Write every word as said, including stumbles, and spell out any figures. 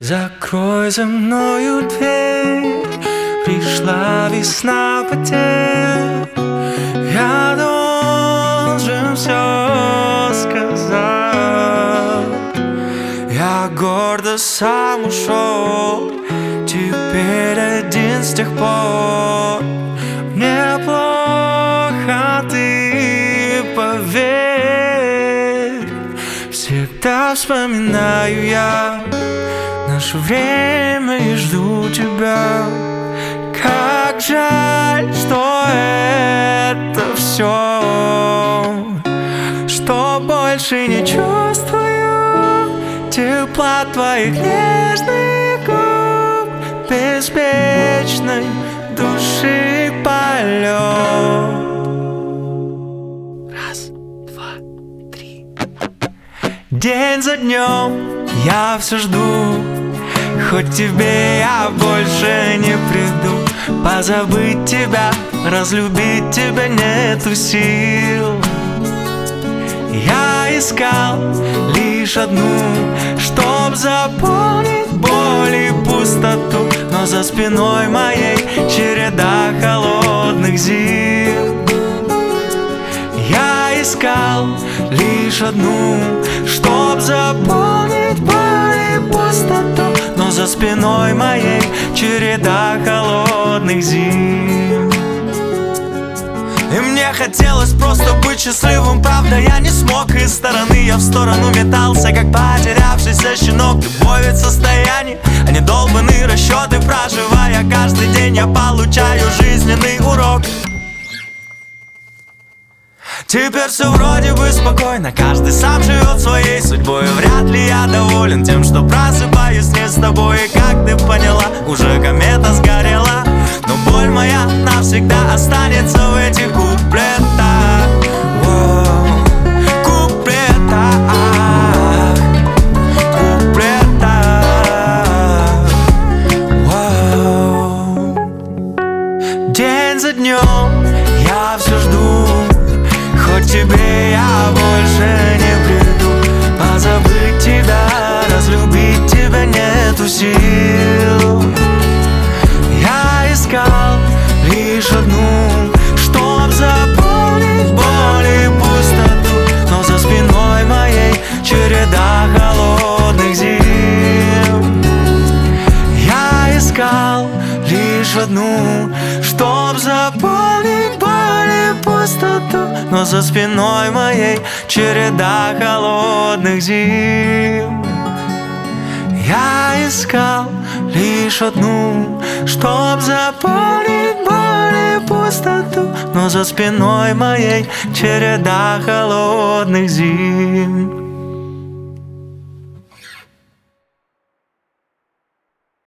Закрой за мною дверь, пришла весна потерь. Я должен все сказать. Я гордо сам ушел, теперь один с тех пор. Мне плохо, ты поверь. Всегда вспоминаю я наше время и жду тебя. Как жаль, что это все, что больше не чувствую тепла твоих нежных губ, беспечной души полет. Раз, два, три. День за днем я все жду, хоть тебе я больше не приду. Позабыть тебя, разлюбить тебя нету сил. Я искал лишь одну, чтоб заполнить боль и пустоту, но за спиной моей череда холодных зим. Я искал лишь одну, чтоб заполнить боль и пустоту, но за спиной моей череда холодных зим. И мне хотелось просто быть счастливым, правда я не смог. Из стороны я в сторону метался, как потерявшийся щенок. Любовь — это состояние, а не долбанные расчеты. Проживая каждый день, я получаю жизненный урок. Теперь все вроде бы спокойно, каждый сам живет своей судьбой. Вряд ли я доволен тем, что просыпаюсь не с тобой. И как ты поняла, уже комета сгорела, но боль моя навсегда останется в этих куплетах. Воу, куплетах, куплетах. Воу. День за днем я все жду, хоть тебе я больше не приду. Позабыть тебя, разлюбить тебя нету сил. Я искал лишь одну, чтоб заполнить боль и пустоту, но за спиной моей череда холодных зим. Я искал лишь одну, чтоб заполнить боль и пустоту, но за спиной моей череда холодных зим. Я искал лишь одну, чтоб заполнить боль и пустоту, но за спиной моей череда холодных зим.